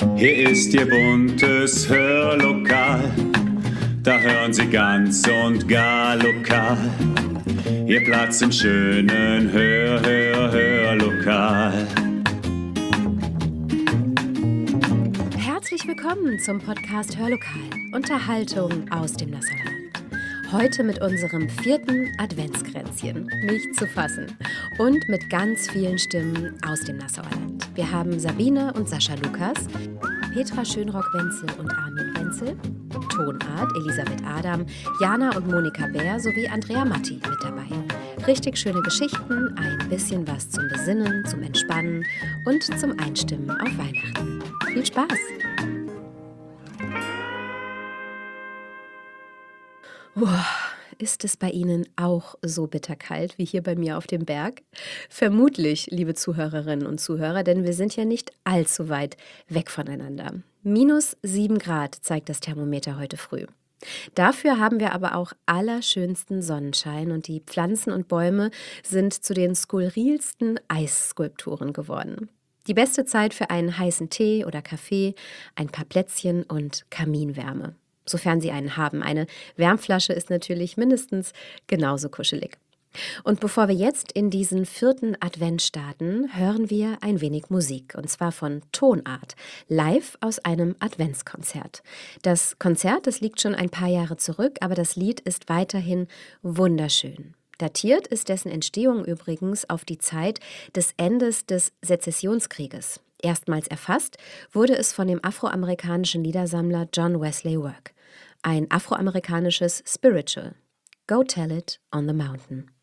Hier ist Ihr buntes Hörlokal, da hören Sie ganz und gar lokal. Ihr Platz im schönen Hörlokal. Herzlich willkommen zum Podcast Hörlokal, Unterhaltung aus dem Nassauer Land. Heute mit unserem 4. Adventskränzchen, nicht zu fassen, und mit ganz vielen Stimmen aus dem Nassauer Land. Wir haben Sabine und Sascha Lukas, Petra Schönrock-Wenzel und Armin Wenzel, Tonart Elisabeth Adam, Jana und Monika Bär sowie Andrea Matti mit dabei. Richtig schöne Geschichten, ein bisschen was zum Besinnen, zum Entspannen und zum Einstimmen auf Weihnachten. Viel Spaß! Ist es bei Ihnen auch so bitterkalt wie hier bei mir auf dem Berg? Vermutlich, liebe Zuhörerinnen und Zuhörer, denn wir sind ja nicht allzu weit weg voneinander. -7 Grad zeigt das Thermometer heute früh. Dafür haben wir aber auch allerschönsten Sonnenschein und die Pflanzen und Bäume sind zu den skurrilsten Eisskulpturen geworden. Die beste Zeit für einen heißen Tee oder Kaffee, ein paar Plätzchen und Kaminwärme. Sofern Sie einen haben. Eine Wärmflasche ist natürlich mindestens genauso kuschelig. Und bevor wir jetzt in diesen 4. Advent starten, hören wir ein wenig Musik. Und zwar von Tonart, live aus einem Adventskonzert. Das Konzert, das liegt schon ein paar Jahre zurück, aber das Lied ist weiterhin wunderschön. Datiert ist dessen Entstehung übrigens auf die Zeit des Endes des Sezessionskrieges. Erstmals erfasst wurde es von dem afroamerikanischen Liedersammler John Wesley Work. Ein afroamerikanisches Spiritual. Go Tell It on the Mountain.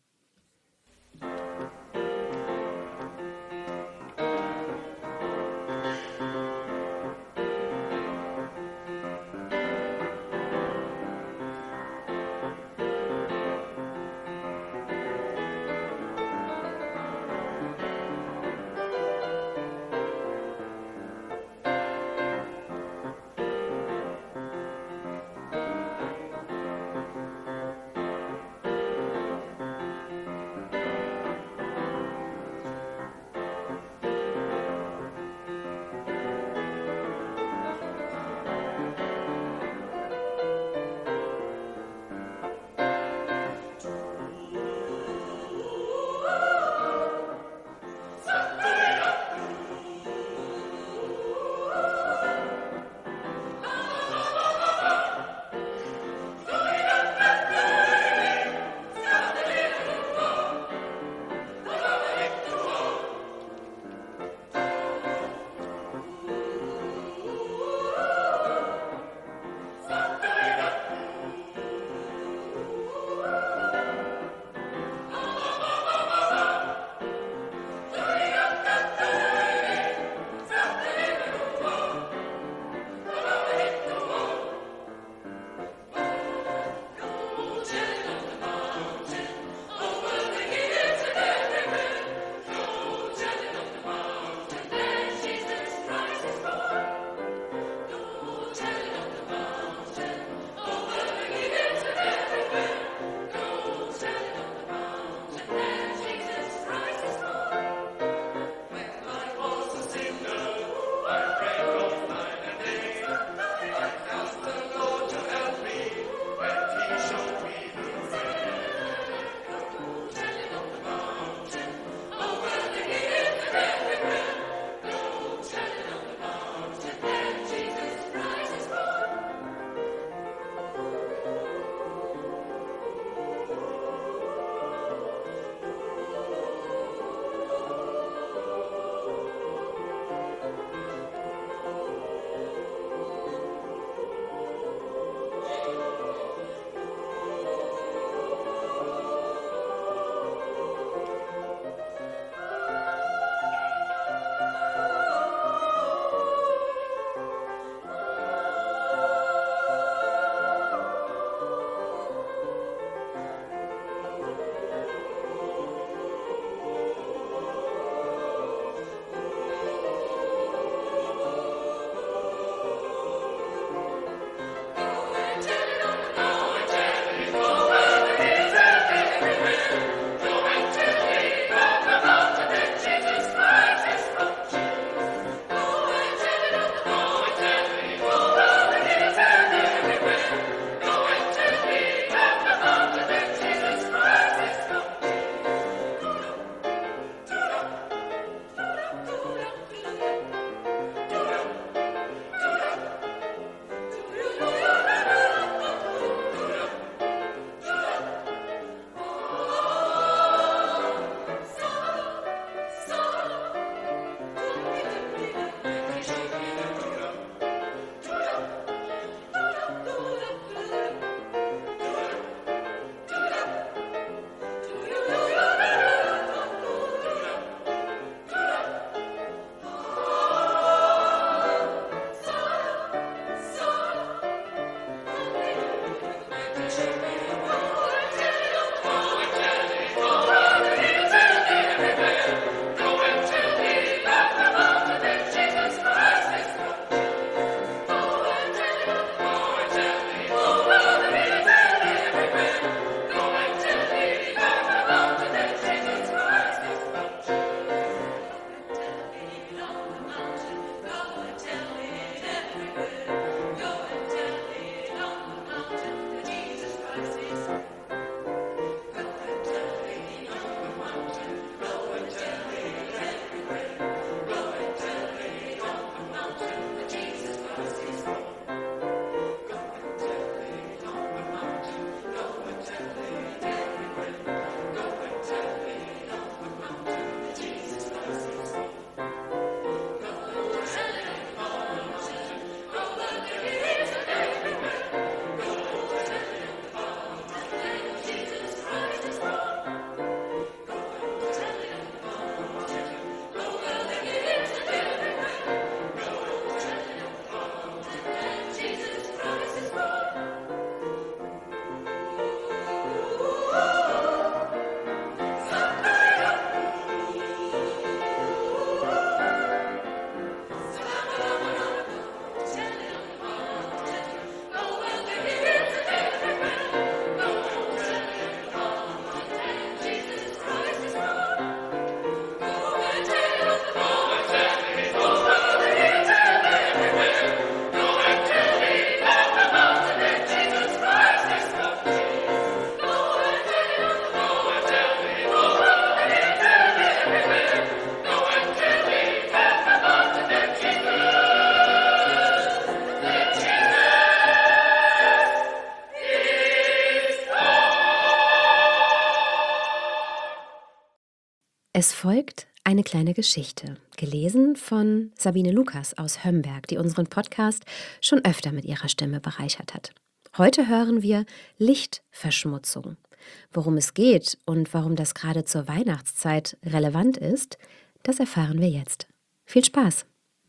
Es folgt eine kleine Geschichte, gelesen von Sabine Lukas aus Hömberg, die unseren Podcast schon öfter mit ihrer Stimme bereichert hat. Heute hören wir Lichtverschmutzung. Worum es geht und warum das gerade zur Weihnachtszeit relevant ist, das erfahren wir jetzt. Viel Spaß!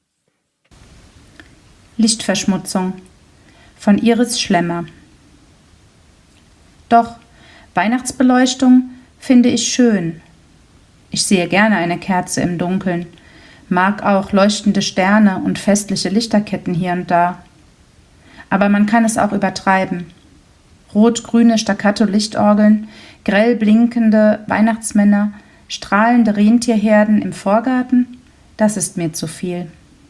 Lichtverschmutzung von Iris Schlemmer. Doch, Weihnachtsbeleuchtung finde ich schön. Ich sehe gerne eine Kerze im Dunkeln, mag auch leuchtende Sterne und festliche Lichterketten hier und da. Aber man kann es auch übertreiben. Rot-grüne Staccato-Lichtorgeln, grell blinkende Weihnachtsmänner, strahlende Rentierherden im Vorgarten, das ist mir zu viel.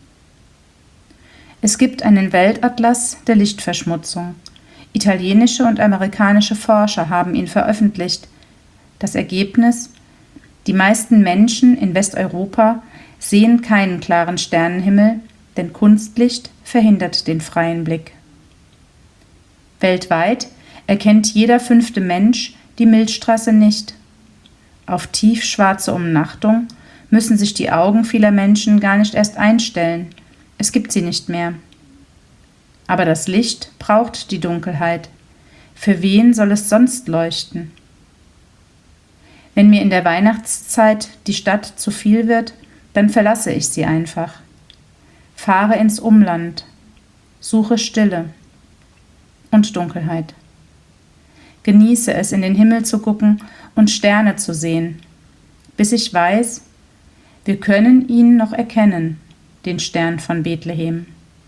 Es gibt einen Weltatlas der Lichtverschmutzung. Italienische und amerikanische Forscher haben ihn veröffentlicht. Das Ergebnis: Die meisten Menschen in Westeuropa sehen keinen klaren Sternenhimmel, denn Kunstlicht verhindert den freien Blick. Weltweit erkennt jeder 5. Mensch die Milchstraße nicht. Auf tiefschwarze Umnachtung müssen sich die Augen vieler Menschen gar nicht erst einstellen. Es gibt sie nicht mehr. Aber das Licht braucht die Dunkelheit. Für wen soll es sonst leuchten? Wenn mir in der Weihnachtszeit die Stadt zu viel wird, dann verlasse ich sie einfach. Fahre ins Umland, suche Stille und Dunkelheit. Genieße es, in den Himmel zu gucken und Sterne zu sehen, bis ich weiß, wir können ihn noch erkennen, den Stern von Bethlehem.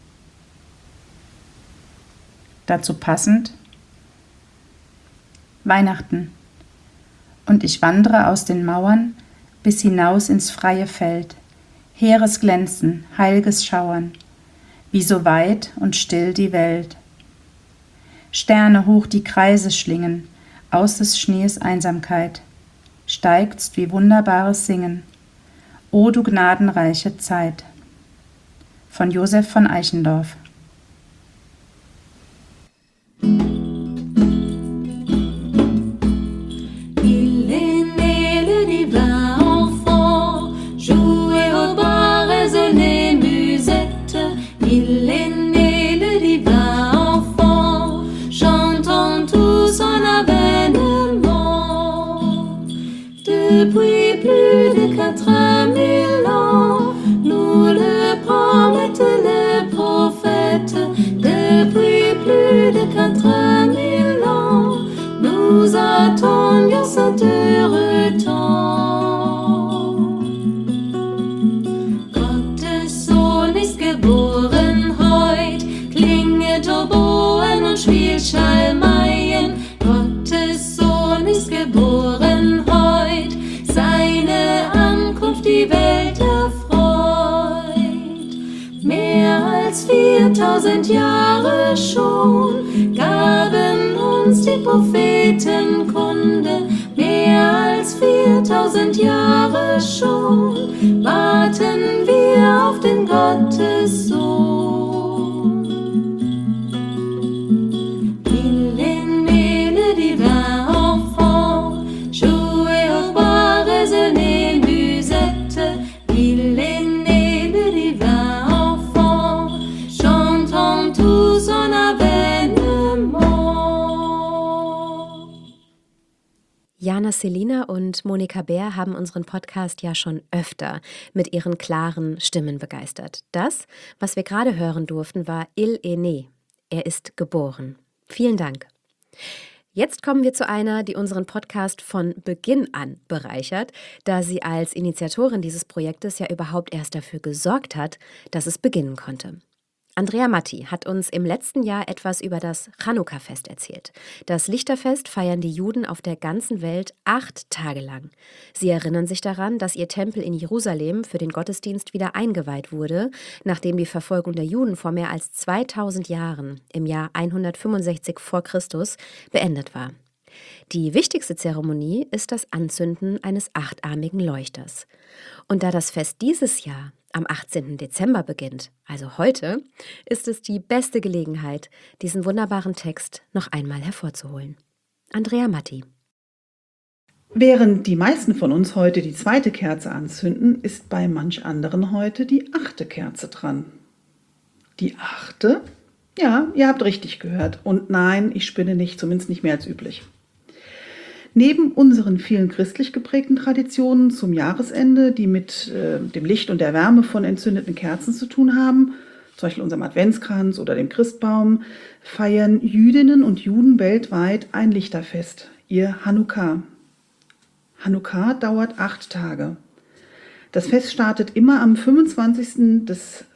Dazu passend: Weihnachten. Und ich wandere aus den Mauern bis hinaus ins freie Feld, heeres Glänzen, heilges Schauern, wie so weit und still die Welt. Sterne hoch die Kreise schlingen, aus des Schnees Einsamkeit, steigt's wie wunderbares Singen, o du gnadenreiche Zeit. Von Josef von Eichendorff. Depuis plus de 4000 ans, nous le promettent les prophètes. Depuis plus de 4000 ans, nous attendions cet heureux temps. Gottes Sohn ist geboren heut, klinget Oboen und spielt Schalmeien. Gottes Sohn ist geboren heut, seine Ankunft die Welt erfreut. Mehr als 4000 Jahre schon gaben uns die Propheten Kunde. Mehr als 4000 Jahre schon warten wir auf den Gottessohn. Jana Selina und Monika Bär haben unseren Podcast ja schon öfter mit ihren klaren Stimmen begeistert. Das, was wir gerade hören durften, war Il est né. Er ist geboren. Vielen Dank. Jetzt kommen wir zu einer, die unseren Podcast von Beginn an bereichert, da sie als Initiatorin dieses Projektes ja überhaupt erst dafür gesorgt hat, dass es beginnen konnte. Andrea Matti hat uns im letzten Jahr etwas über das Chanukka-Fest erzählt. Das Lichterfest feiern die Juden auf der ganzen Welt 8 Tage lang. Sie erinnern sich daran, dass ihr Tempel in Jerusalem für den Gottesdienst wieder eingeweiht wurde, nachdem die Verfolgung der Juden vor mehr als 2000 Jahren, im Jahr 165 vor Christus, beendet war. Die wichtigste Zeremonie ist das Anzünden eines 8-armigen Leuchters. Und da das Fest dieses Jahr am 18. Dezember beginnt, also heute, ist es die beste Gelegenheit, diesen wunderbaren Text noch einmal hervorzuholen. Andrea Matti. Während die meisten von uns heute die 2. Kerze anzünden, ist bei manch anderen heute die 8. Kerze dran. Die 8.? Ja, ihr habt richtig gehört. Und nein, ich spinne nicht, zumindest nicht mehr als üblich. Neben unseren vielen christlich geprägten Traditionen zum Jahresende, die mit dem Licht und der Wärme von entzündeten Kerzen zu tun haben, zum Beispiel unserem Adventskranz oder dem Christbaum, feiern Jüdinnen und Juden weltweit ein Lichterfest, ihr Hanukkah. Hanukkah dauert 8 Tage. Das Fest startet immer am 25.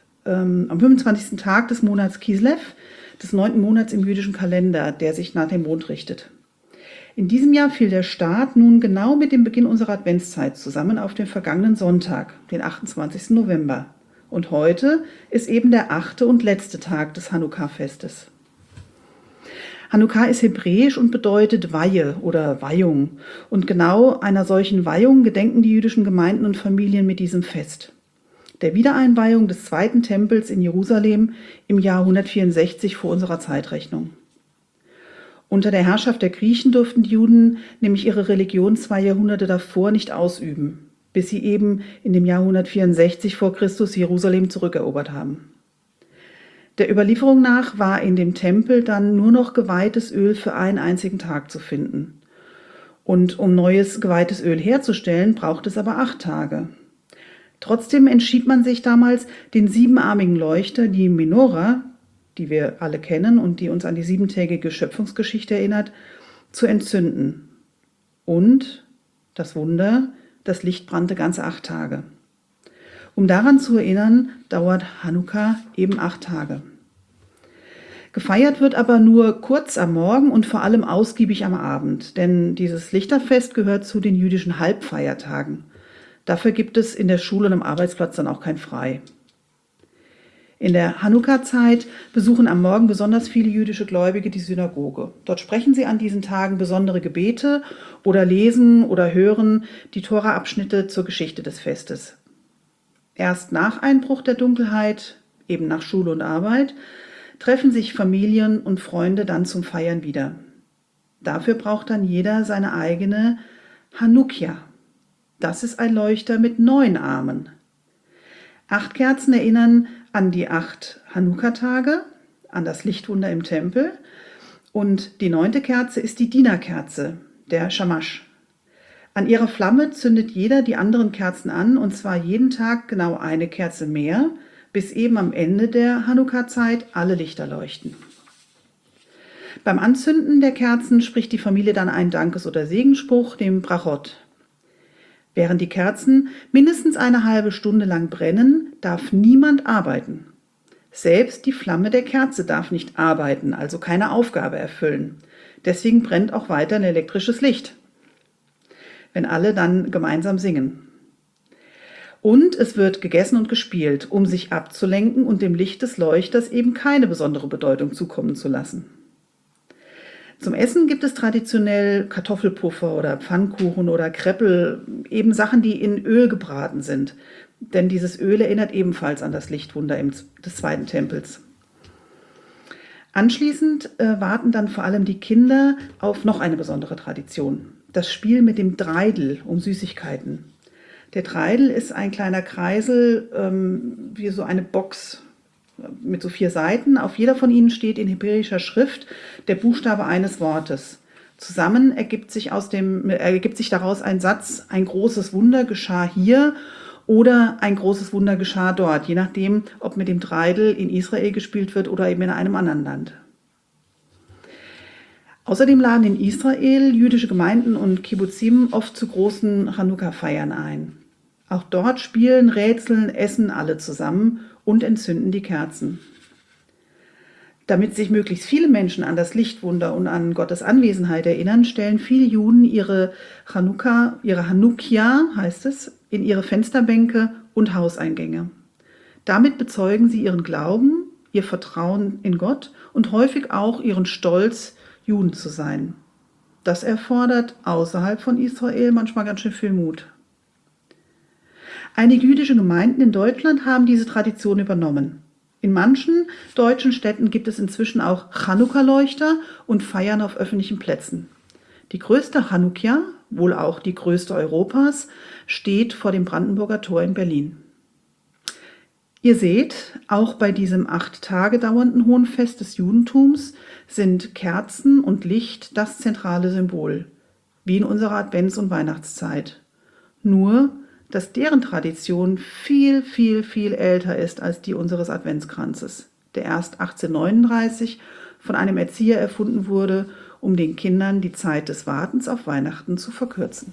Tag des Monats Kislev, des 9. Monats im jüdischen Kalender, der sich nach dem Mond richtet. In diesem Jahr fiel der Start nun genau mit dem Beginn unserer Adventszeit zusammen auf den vergangenen Sonntag, den 28. November. Und heute ist eben der 8. und letzte Tag des Hanukkah-Festes. Hanukkah ist hebräisch und bedeutet Weihe oder Weihung. Und genau einer solchen Weihung gedenken die jüdischen Gemeinden und Familien mit diesem Fest. Der Wiedereinweihung des 2. Tempels in Jerusalem im Jahr 164 vor unserer Zeitrechnung. Unter der Herrschaft der Griechen durften die Juden nämlich ihre Religion 2 Jahrhunderte davor nicht ausüben, bis sie eben in dem Jahr 164 vor Christus Jerusalem zurückerobert haben. Der Überlieferung nach war in dem Tempel dann nur noch geweihtes Öl für einen einzigen Tag zu finden. Und um neues geweihtes Öl herzustellen, braucht es aber 8 Tage. Trotzdem entschied man sich damals, den 7-armigen Leuchter, die Menora, die wir alle kennen und die uns an die 7-tägige Schöpfungsgeschichte erinnert, zu entzünden. Und, das Wunder, das Licht brannte ganze 8 Tage. Um daran zu erinnern, dauert Hanukkah eben 8 Tage. Gefeiert wird aber nur kurz am Morgen und vor allem ausgiebig am Abend, denn dieses Lichterfest gehört zu den jüdischen Halbfeiertagen. Dafür gibt es in der Schule und am Arbeitsplatz dann auch kein Frei. In der Hanukkah-Zeit besuchen am Morgen besonders viele jüdische Gläubige die Synagoge. Dort sprechen sie an diesen Tagen besondere Gebete oder lesen oder hören die Tora-Abschnitte zur Geschichte des Festes. Erst nach Einbruch der Dunkelheit, eben nach Schule und Arbeit, treffen sich Familien und Freunde dann zum Feiern wieder. Dafür braucht dann jeder seine eigene Hanukkia. Das ist ein Leuchter mit 9 Armen. 8 Kerzen erinnern an die 8 Hanukkah-Tage, an das Lichtwunder im Tempel. Und die 9. Kerze ist die Dienerkerze, der Shamash. An ihrer Flamme zündet jeder die anderen Kerzen an, und zwar jeden Tag genau eine Kerze mehr, bis eben am Ende der Hanukkah-Zeit alle Lichter leuchten. Beim Anzünden der Kerzen spricht die Familie dann einen Dankes- oder Segensspruch, dem Brachot. Während die Kerzen mindestens eine halbe Stunde lang brennen, darf niemand arbeiten. Selbst die Flamme der Kerze darf nicht arbeiten, also keine Aufgabe erfüllen. Deswegen brennt auch weiter ein elektrisches Licht, wenn alle dann gemeinsam singen. Und es wird gegessen und gespielt, um sich abzulenken und dem Licht des Leuchters eben keine besondere Bedeutung zukommen zu lassen. Zum Essen gibt es traditionell Kartoffelpuffer oder Pfannkuchen oder Kreppel, eben Sachen, die in Öl gebraten sind. Denn dieses Öl erinnert ebenfalls an das Lichtwunder des 2. Tempels. Anschließend warten dann vor allem die Kinder auf noch eine besondere Tradition. Das Spiel mit dem Dreidel um Süßigkeiten. Der Dreidel ist ein kleiner Kreisel, wie so eine Box mit so 4 Seiten. Auf jeder von ihnen steht in hebräischer Schrift der Buchstabe eines Wortes. Zusammen ergibt sich daraus ein Satz: ein großes Wunder geschah hier oder ein großes Wunder geschah dort, je nachdem, ob mit dem Dreidel in Israel gespielt wird oder eben in einem anderen Land. Außerdem laden in Israel jüdische Gemeinden und Kibbuzim oft zu großen Chanukka-Feiern ein. Auch dort spielen, rätseln, essen alle zusammen und entzünden die Kerzen. Damit sich möglichst viele Menschen an das Lichtwunder und an Gottes Anwesenheit erinnern, stellen viele Juden ihre Hanukkia, heißt es, in ihre Fensterbänke und Hauseingänge. Damit bezeugen sie ihren Glauben, ihr Vertrauen in Gott und häufig auch ihren Stolz, Juden zu sein. Das erfordert außerhalb von Israel manchmal ganz schön viel Mut. Einige jüdische Gemeinden in Deutschland haben diese Tradition übernommen. In manchen deutschen Städten gibt es inzwischen auch Chanukka-Leuchter und Feiern auf öffentlichen Plätzen. Die größte Hanukkia wohl auch die größte Europas, steht vor dem Brandenburger Tor in Berlin. Ihr seht, auch bei diesem 8 Tage dauernden Hohenfest des Judentums sind Kerzen und Licht das zentrale Symbol, wie in unserer Advents- und Weihnachtszeit. Nur, dass deren Tradition viel, viel, viel älter ist als die unseres Adventskranzes, der erst 1839 von einem Erzieher erfunden wurde, um den Kindern die Zeit des Wartens auf Weihnachten zu verkürzen.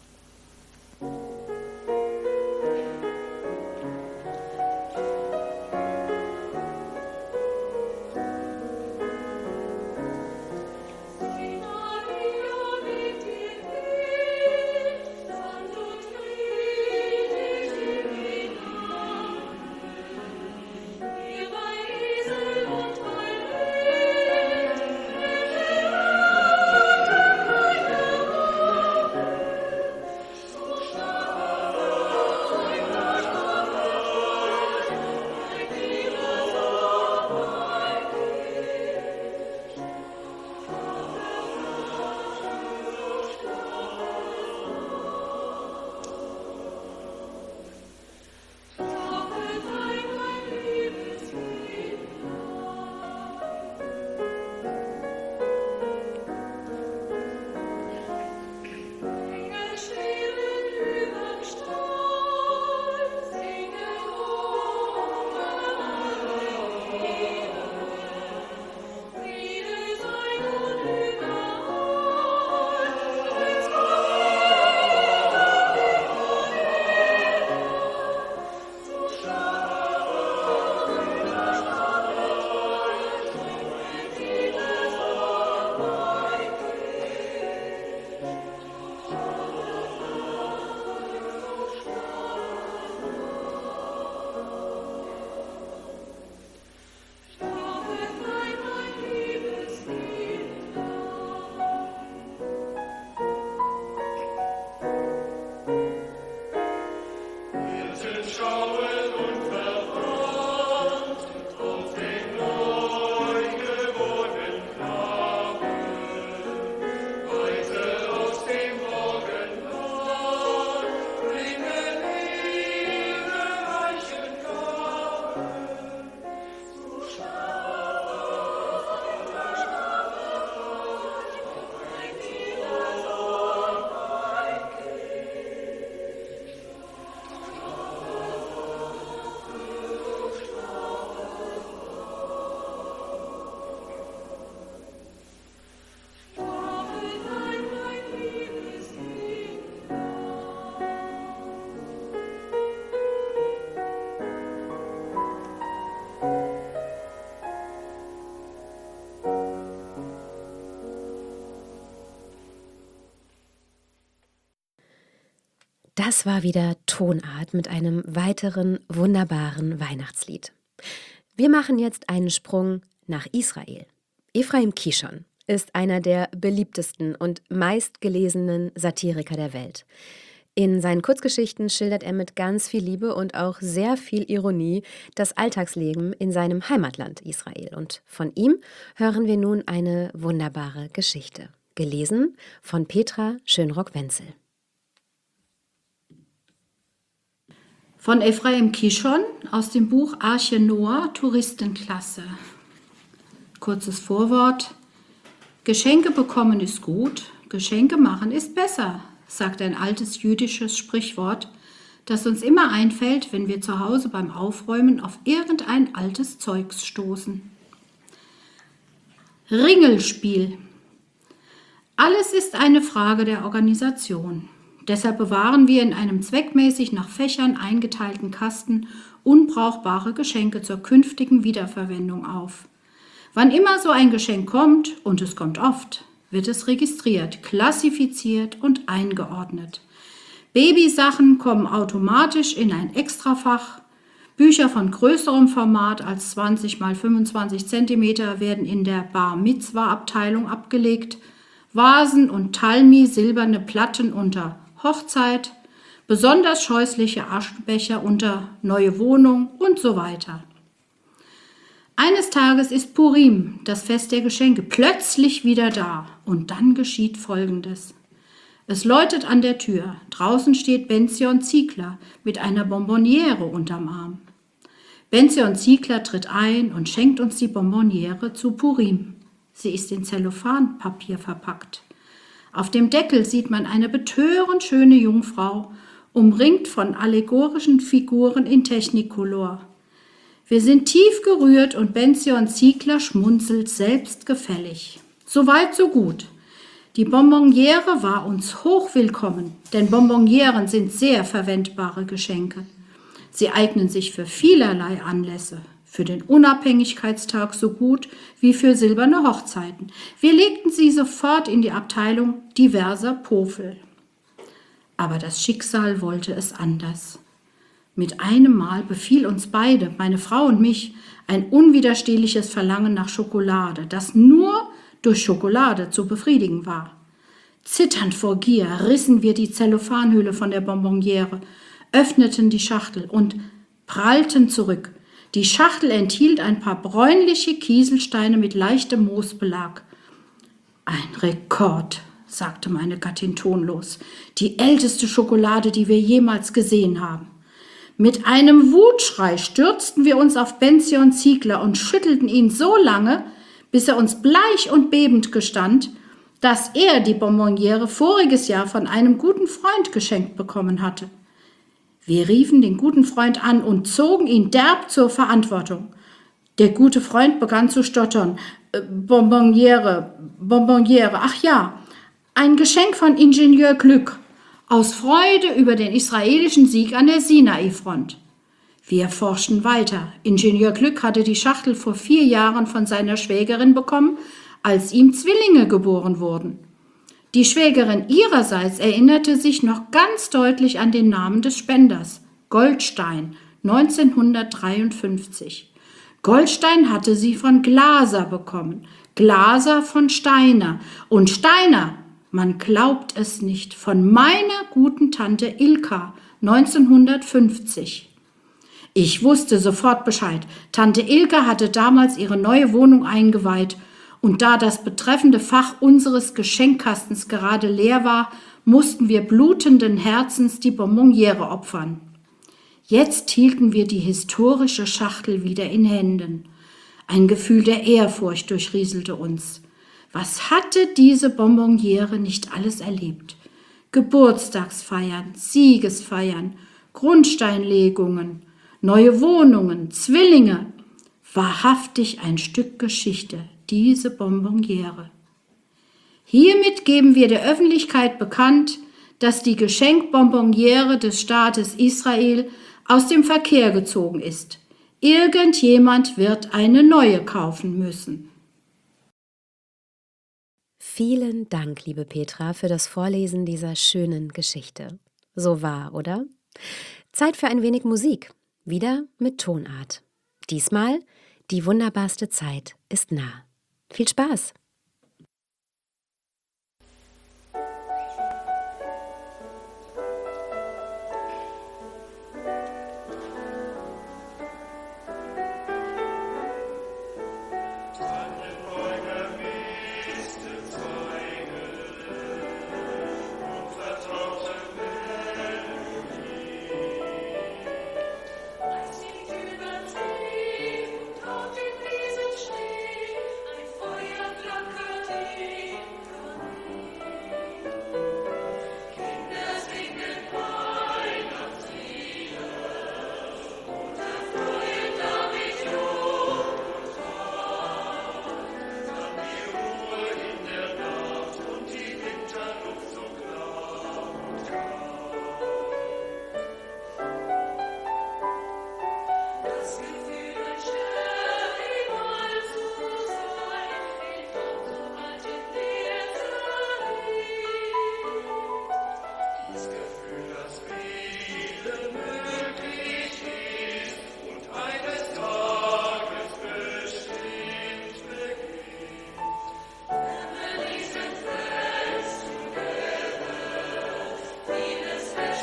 Das war wieder Tonart mit einem weiteren wunderbaren Weihnachtslied. Wir machen jetzt einen Sprung nach Israel. Ephraim Kishon ist einer der beliebtesten und meistgelesenen Satiriker der Welt. In seinen Kurzgeschichten schildert er mit ganz viel Liebe und auch sehr viel Ironie das Alltagsleben in seinem Heimatland Israel. Und von ihm hören wir nun eine wunderbare Geschichte, gelesen von Petra Schönrock-Wenzel. Von Ephraim Kishon aus dem Buch Arche Noah, Touristenklasse. Kurzes Vorwort. Geschenke bekommen ist gut, Geschenke machen ist besser, sagt ein altes jüdisches Sprichwort, das uns immer einfällt, wenn wir zu Hause beim Aufräumen auf irgendein altes Zeugs stoßen. Ringelspiel. Alles ist eine Frage der Organisation. Deshalb bewahren wir in einem zweckmäßig nach Fächern eingeteilten Kasten unbrauchbare Geschenke zur künftigen Wiederverwendung auf. Wann immer so ein Geschenk kommt, und es kommt oft, wird es registriert, klassifiziert und eingeordnet. Babysachen kommen automatisch in ein Extrafach. Bücher von größerem Format als 20 x 25 cm werden in der Bar-Mitzwa-Abteilung abgelegt. Vasen und Talmi silberne Platten unter Hochzeit, besonders scheußliche Aschenbecher unter neue Wohnung und so weiter. Eines Tages ist Purim, das Fest der Geschenke, plötzlich wieder da und dann geschieht Folgendes. Es läutet an der Tür. Draußen steht Benzion Ziegler mit einer Bonbonniere unterm Arm. Benzion Ziegler tritt ein und schenkt uns die Bonbonniere zu Purim. Sie ist in Zellophanpapier verpackt. Auf dem Deckel sieht man eine betörend schöne Jungfrau, umringt von allegorischen Figuren in Technicolor. Wir sind tief gerührt und Benzion Ziegler schmunzelt selbstgefällig. Soweit, so gut. Die Bonbonniere war uns hochwillkommen, denn Bonbonnieren sind sehr verwendbare Geschenke. Sie eignen sich für vielerlei Anlässe, für den Unabhängigkeitstag so gut wie für silberne Hochzeiten. Wir legten sie sofort in die Abteilung diverser Pofel. Aber das Schicksal wollte es anders. Mit einem Mal befiel uns beide, meine Frau und mich, ein unwiderstehliches Verlangen nach Schokolade, das nur durch Schokolade zu befriedigen war. Zitternd vor Gier rissen wir die Zellophanhülle von der Bonbonniere, öffneten die Schachtel und prallten zurück. Die Schachtel enthielt ein paar bräunliche Kieselsteine mit leichtem Moosbelag. Ein Rekord, sagte meine Gattin tonlos. Die älteste Schokolade, die wir jemals gesehen haben. Mit einem Wutschrei stürzten wir uns auf Benzion Ziegler und schüttelten ihn so lange, bis er uns bleich und bebend gestand, dass er die Bonbonniere voriges Jahr von einem guten Freund geschenkt bekommen hatte. Wir riefen den guten Freund an und zogen ihn derb zur Verantwortung. Der gute Freund begann zu stottern. Bonbonniere, ach ja, ein Geschenk von Ingenieur Glück, aus Freude über den israelischen Sieg an der Sinai-Front. Wir forschten weiter. Ingenieur Glück hatte die Schachtel vor 4 Jahren von seiner Schwägerin bekommen, als ihm Zwillinge geboren wurden. Die Schwägerin ihrerseits erinnerte sich noch ganz deutlich an den Namen des Spenders, Goldstein, 1953. Goldstein hatte sie von Glaser bekommen, Glaser von Steiner und Steiner, man glaubt es nicht, von meiner guten Tante Ilka, 1950. Ich wusste sofort Bescheid. Tante Ilka hatte damals ihre neue Wohnung eingeweiht und da das betreffende Fach unseres Geschenkkastens gerade leer war, mussten wir blutenden Herzens die Bonbonniere opfern. Jetzt hielten wir die historische Schachtel wieder in Händen. Ein Gefühl der Ehrfurcht durchrieselte uns. Was hatte diese Bonbonniere nicht alles erlebt? Geburtstagsfeiern, Siegesfeiern, Grundsteinlegungen, neue Wohnungen, Zwillinge. Wahrhaftig ein Stück Geschichte, diese Bonbonniere. Hiermit geben wir der Öffentlichkeit bekannt, dass die Geschenkbonbonniere des Staates Israel aus dem Verkehr gezogen ist. Irgendjemand wird eine neue kaufen müssen. Vielen Dank, liebe Petra, für das Vorlesen dieser schönen Geschichte. So wahr, oder? Zeit für ein wenig Musik. Wieder mit Tonart. Diesmal die wunderbarste Zeit ist nah. Viel Spaß!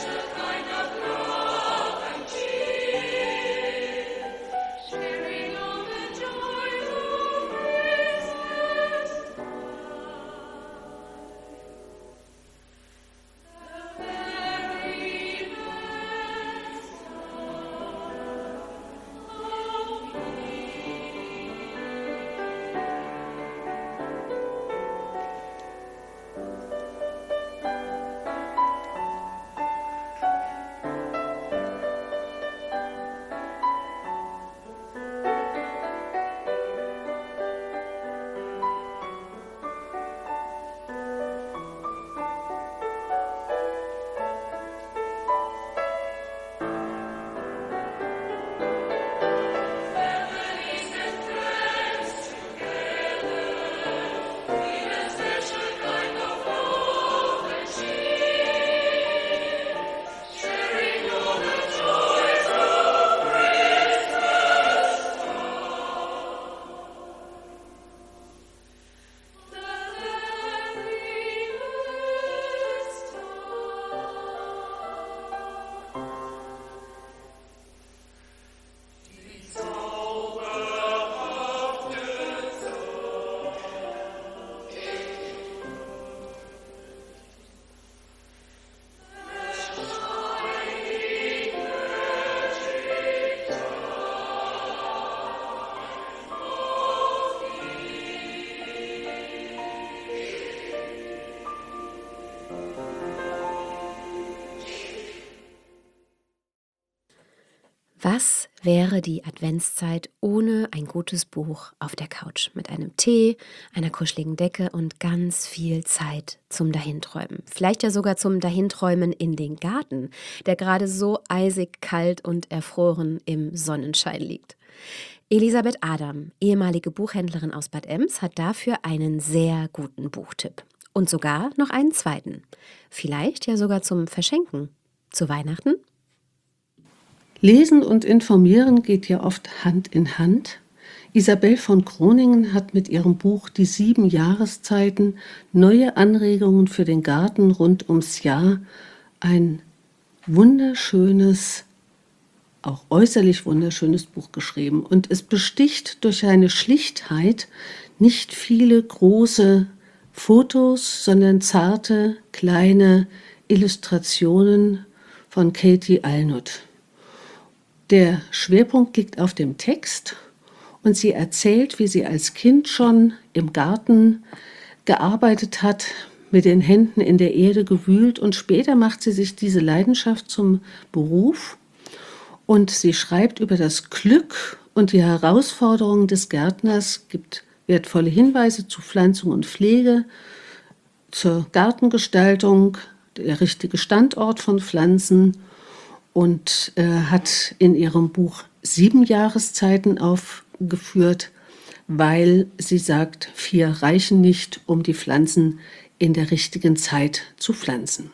Sharing Was wäre die Adventszeit ohne ein gutes Buch auf der Couch mit einem Tee, einer kuscheligen Decke und ganz viel Zeit zum Dahinträumen? Vielleicht ja sogar zum Dahinträumen in den Garten, der gerade so eisig kalt und erfroren im Sonnenschein liegt. Elisabeth Adam, ehemalige Buchhändlerin aus Bad Ems, hat dafür einen sehr guten Buchtipp. Und sogar noch einen zweiten. Vielleicht ja sogar zum Verschenken. Zu Weihnachten? Lesen und Informieren geht ja oft Hand in Hand. Isabel von Groningen hat mit ihrem Buch Die 7 Jahreszeiten neue Anregungen für den Garten rund ums Jahr ein wunderschönes, auch äußerlich wunderschönes Buch geschrieben. Und es besticht durch eine Schlichtheit, nicht viele große Fotos, sondern zarte, kleine Illustrationen von Katie Alnut. Der Schwerpunkt liegt auf dem Text und sie erzählt, wie sie als Kind schon im Garten gearbeitet hat, mit den Händen in der Erde gewühlt und später macht sie sich diese Leidenschaft zum Beruf und sie schreibt über das Glück und die Herausforderungen des Gärtners, gibt wertvolle Hinweise zu Pflanzung und Pflege, zur Gartengestaltung, der richtige Standort von Pflanzen und hat in ihrem Buch 7 Jahreszeiten aufgeführt, weil sie sagt, 4 reichen nicht, um die Pflanzen in der richtigen Zeit zu pflanzen.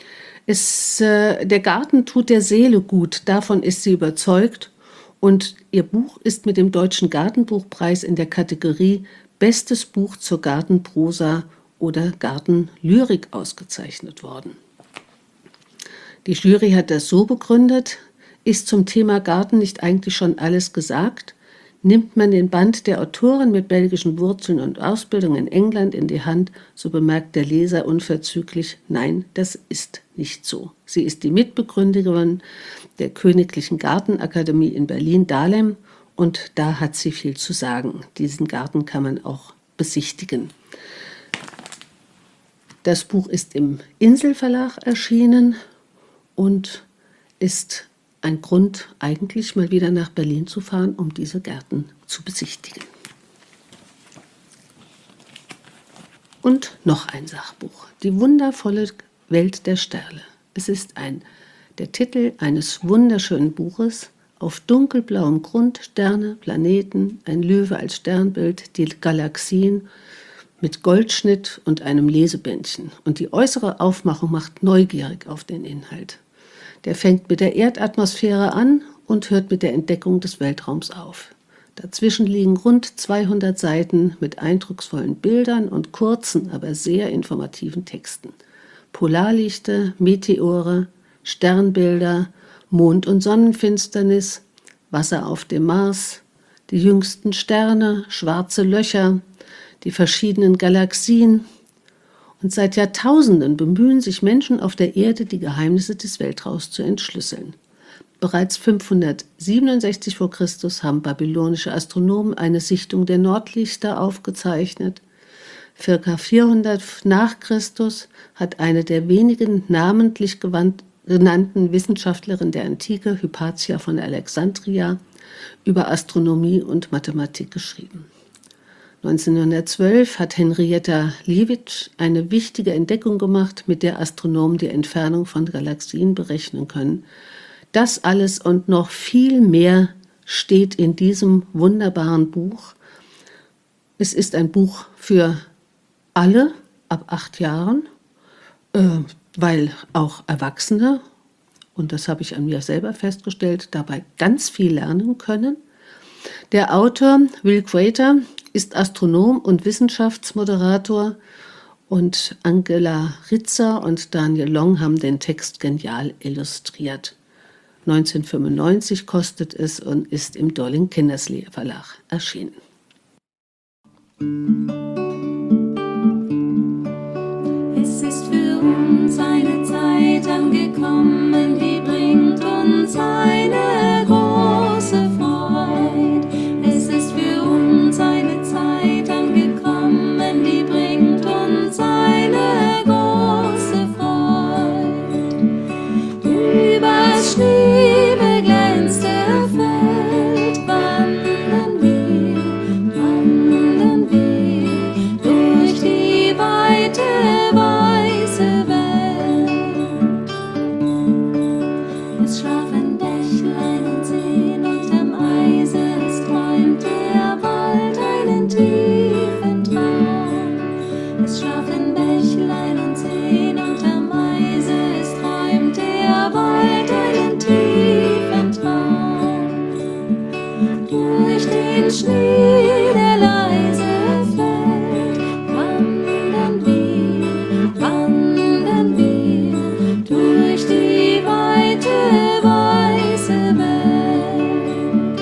Der Garten tut der Seele gut, davon ist sie überzeugt und ihr Buch ist mit dem Deutschen Gartenbuchpreis in der Kategorie Bestes Buch zur Gartenprosa oder Gartenlyrik ausgezeichnet worden. Die Jury hat das so begründet: Ist zum Thema Garten nicht eigentlich schon alles gesagt? Nimmt man den Band der Autorin mit belgischen Wurzeln und Ausbildung in England in die Hand, so bemerkt der Leser unverzüglich, nein, das ist nicht so. Sie ist die Mitbegründerin der Königlichen Gartenakademie in Berlin-Dahlem und da hat sie viel zu sagen. Diesen Garten kann man auch besichtigen. Das Buch ist im Inselverlag erschienen und ist ein Grund, eigentlich mal wieder nach Berlin zu fahren, um diese Gärten zu besichtigen. Und noch ein Sachbuch, Die wundervolle Welt der Sterne. Es ist der Titel eines wunderschönen Buches. Auf dunkelblauem Grund Sterne, Planeten, ein Löwe als Sternbild, die Galaxien mit Goldschnitt und einem Lesebändchen. Und die äußere Aufmachung macht neugierig auf den Inhalt. Der fängt mit der Erdatmosphäre an und hört mit der Entdeckung des Weltraums auf. Dazwischen liegen rund 200 Seiten mit eindrucksvollen Bildern und kurzen, aber sehr informativen Texten. Polarlichter, Meteore, Sternbilder, Mond- und Sonnenfinsternis, Wasser auf dem Mars, die jüngsten Sterne, schwarze Löcher, die verschiedenen Galaxien. Und seit Jahrtausenden bemühen sich Menschen auf der Erde, die Geheimnisse des Weltraums zu entschlüsseln. Bereits 567 vor Christus haben babylonische Astronomen eine Sichtung der Nordlichter aufgezeichnet. Circa 400 nach Christus hat eine der wenigen namentlich genannten Wissenschaftlerinnen der Antike, Hypatia von Alexandria, über Astronomie und Mathematik geschrieben. 1912 hat Henrietta Leavitt eine wichtige Entdeckung gemacht, mit der Astronomen die Entfernung von Galaxien berechnen können. Das alles und noch viel mehr steht in diesem wunderbaren Buch. Es ist ein Buch für alle ab 8 Jahren, weil auch Erwachsene, und das habe ich an mir selber festgestellt, dabei ganz viel lernen können. Der Autor Will Crater ist Astronom und Wissenschaftsmoderator und Angela Ritzer und Daniel Long haben den Text genial illustriert. 1995 kostet es und ist im Dolling-Kindersley Verlag erschienen. Es ist für uns eine Zeit angekommen, die bringt uns eine große Freude. Es ist für uns eine Zeit angekommen, die bringt uns eine große Freude. Übers Schnee beglänzte den Schnee, der leise fällt, wandern wir durch die weite, weiße Welt.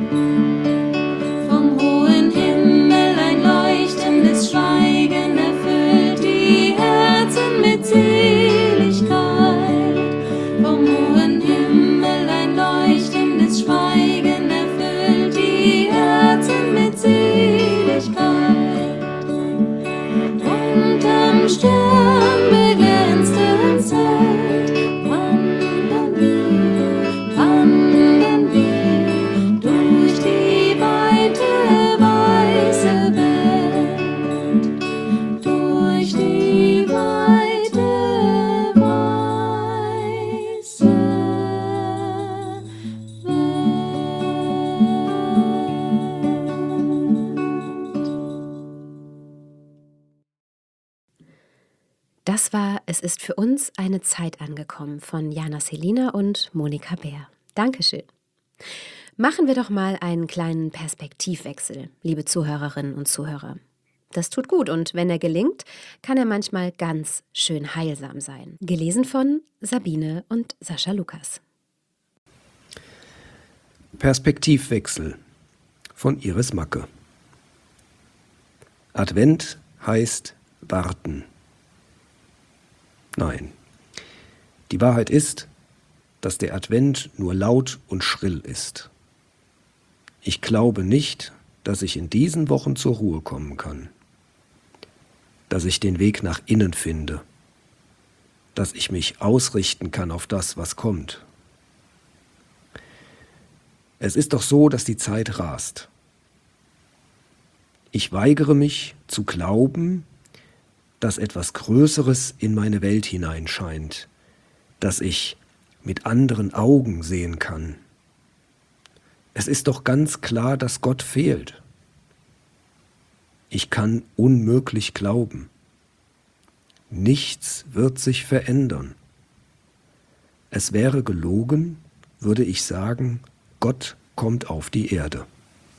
Vom hohen Himmel ein leuchtendes Schweigen erfüllt die Herzen mit Seligkeit. Vom hohen Himmel ein leuchtendes Schweigen erfüllt die Herzen mit Seligkeit. Unterm sternbeglänzten Zelt wandern wir durch die weite, weiße Welt, durch die weite, weiße Das war Es ist für uns eine Zeit angekommen von Jana Selina und Monika Bär. Dankeschön. Machen wir doch mal einen kleinen Perspektivwechsel, liebe Zuhörerinnen und Zuhörer. Das tut gut und wenn er gelingt, kann er manchmal ganz schön heilsam sein. Gelesen von Sabine und Sascha Lukas. Perspektivwechsel von Iris Macke. Advent heißt warten. Nein, die Wahrheit ist, dass der Advent nur laut und schrill ist. Ich glaube nicht, dass ich in diesen Wochen zur Ruhe kommen kann, dass ich den Weg nach innen finde, dass ich mich ausrichten kann auf das, was kommt. Es ist doch so, dass die Zeit rast. Ich weigere mich zu glauben, dass etwas Größeres in meine Welt hineinscheint, dass ich mit anderen Augen sehen kann. Es ist doch ganz klar, dass Gott fehlt. Ich kann unmöglich glauben. Nichts wird sich verändern. Es wäre gelogen, würde ich sagen, Gott kommt auf die Erde.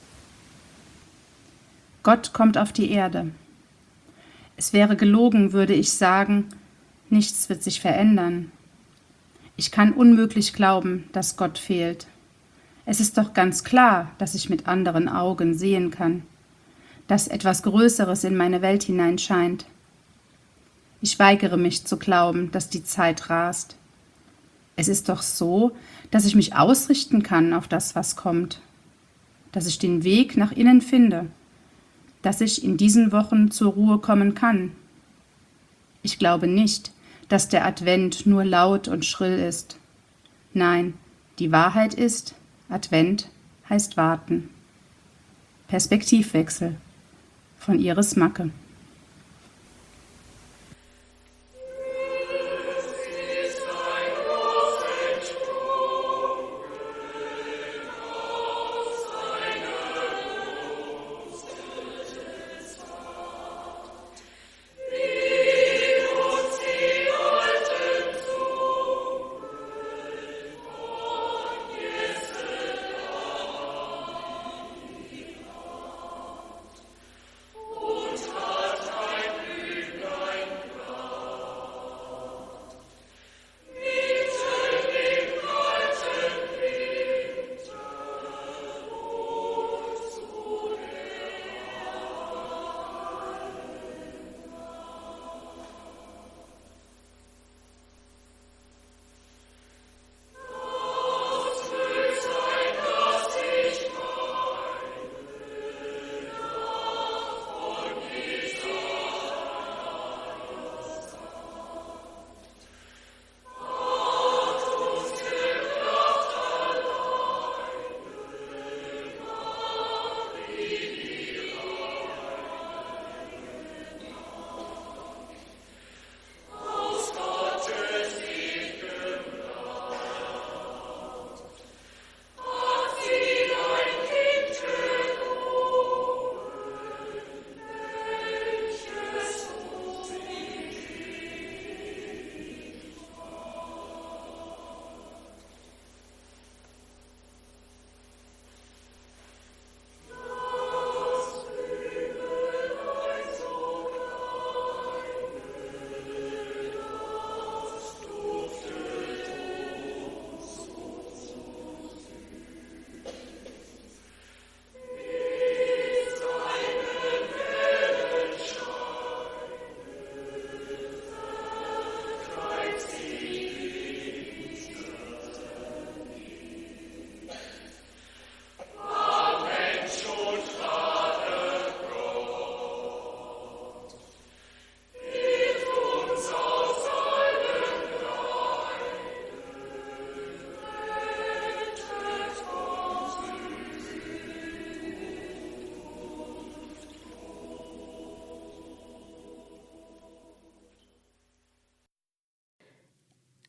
Gott kommt auf die Erde. Es wäre gelogen, würde ich sagen, nichts wird sich verändern. Ich kann unmöglich glauben, dass Gott fehlt. Es ist doch ganz klar, dass ich mit anderen Augen sehen kann, dass etwas Größeres in meine Welt hineinscheint. Ich weigere mich zu glauben, dass die Zeit rast. Es ist doch so, dass ich mich ausrichten kann auf das, was kommt, dass ich den Weg nach innen finde, dass ich in diesen Wochen zur Ruhe kommen kann. Ich glaube nicht, dass der Advent nur laut und schrill ist. Nein, die Wahrheit ist, Advent heißt warten. Perspektivwechsel von Iris Macke. und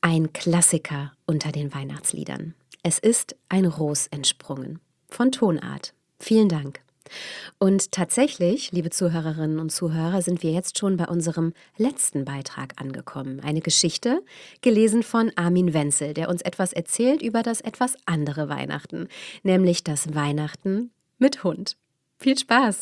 Ein Klassiker unter den Weihnachtsliedern. Es ist ein Ros entsprungen. Von Tonart. Vielen Dank. Und tatsächlich, liebe Zuhörerinnen und Zuhörer, sind wir jetzt schon bei unserem letzten Beitrag angekommen. Eine Geschichte, gelesen von Armin Wenzel, der uns etwas erzählt über das etwas andere Weihnachten, nämlich das Weihnachten mit Hund. Viel Spaß!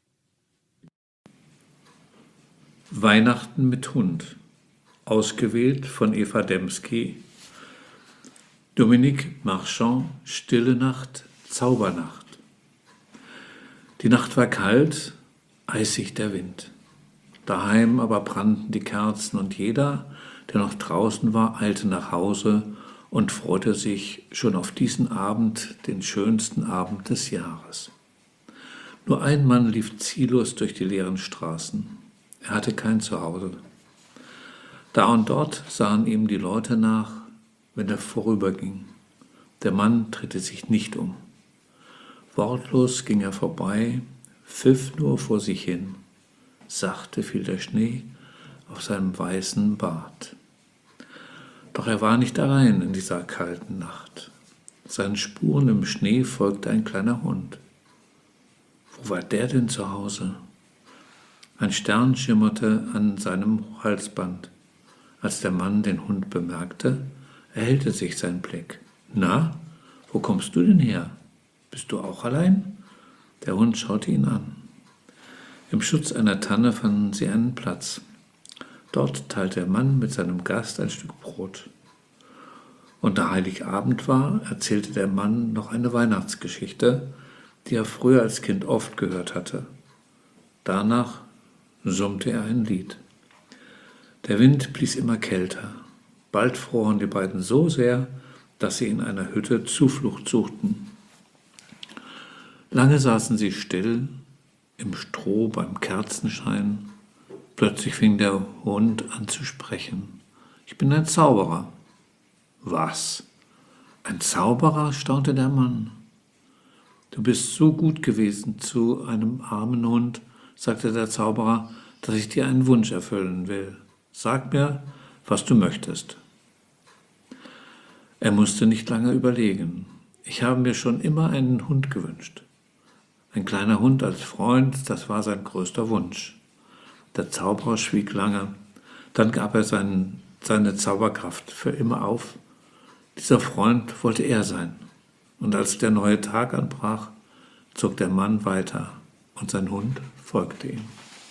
Weihnachten mit Hund. Ausgewählt von Eva Dembski. Dominique Marchand, Stille Nacht, Zaubernacht. Die Nacht war kalt, eisig der Wind. Daheim aber brannten die Kerzen und jeder, der noch draußen war, eilte nach Hause und freute sich schon auf diesen Abend, den schönsten Abend des Jahres. Nur ein Mann lief ziellos durch die leeren Straßen. Er hatte kein Zuhause. Da und dort sahen ihm die Leute nach, wenn er vorüberging. Der Mann drehte sich nicht um. Wortlos ging er vorbei, pfiff nur vor sich hin. Sachte fiel der Schnee auf seinem weißen Bart. Doch er war nicht allein in dieser kalten Nacht. Seinen Spuren im Schnee folgte ein kleiner Hund. Wo war der denn zu Hause? Ein Stern schimmerte an seinem Halsband. Als der Mann den Hund bemerkte, erhellte sich sein Blick. »Na, wo kommst du denn her? Bist du auch allein?« Der Hund schaute ihn an. Im Schutz einer Tanne fanden sie einen Platz. Dort teilte der Mann mit seinem Gast ein Stück Brot. Und da Heiligabend war, erzählte der Mann noch eine Weihnachtsgeschichte, die er früher als Kind oft gehört hatte. Danach summte er ein Lied. Der Wind blies immer kälter. Bald froren die beiden so sehr, dass sie in einer Hütte Zuflucht suchten. Lange saßen sie still, im Stroh beim Kerzenschein. Plötzlich fing der Hund an zu sprechen. »Ich bin ein Zauberer.« »Was? Ein Zauberer?« staunte der Mann. »Du bist so gut gewesen zu einem armen Hund«, sagte der Zauberer, »dass ich dir einen Wunsch erfüllen will. Sag mir, was du möchtest.« Er musste nicht lange überlegen. »Ich habe mir schon immer einen Hund gewünscht. Ein kleiner Hund als Freund, das war sein größter Wunsch.« Der Zauberer schwieg lange. Dann gab er seine Zauberkraft für immer auf. Dieser Freund wollte er sein. Und als der neue Tag anbrach, zog der Mann weiter und sein Hund folgte ihm.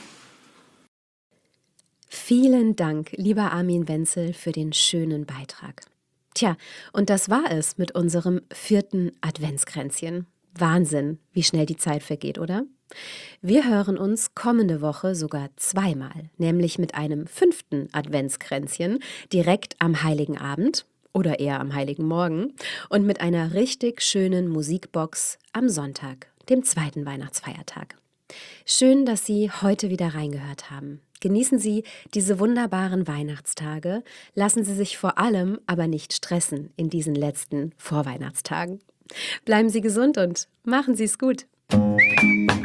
Vielen Dank, lieber Armin Wenzel, für den schönen Beitrag. Tja, und das war es mit unserem 4. Adventskränzchen. Wahnsinn, wie schnell die Zeit vergeht, oder? Wir hören uns kommende Woche sogar zweimal, nämlich mit einem 5. Adventskränzchen direkt am Heiligen Abend oder eher am Heiligen Morgen und mit einer richtig schönen Musikbox am Sonntag, dem 2. Weihnachtsfeiertag. Schön, dass Sie heute wieder reingehört haben. Genießen Sie diese wunderbaren Weihnachtstage, lassen Sie sich vor allem aber nicht stressen in diesen letzten Vorweihnachtstagen. Bleiben Sie gesund und machen Sie es gut.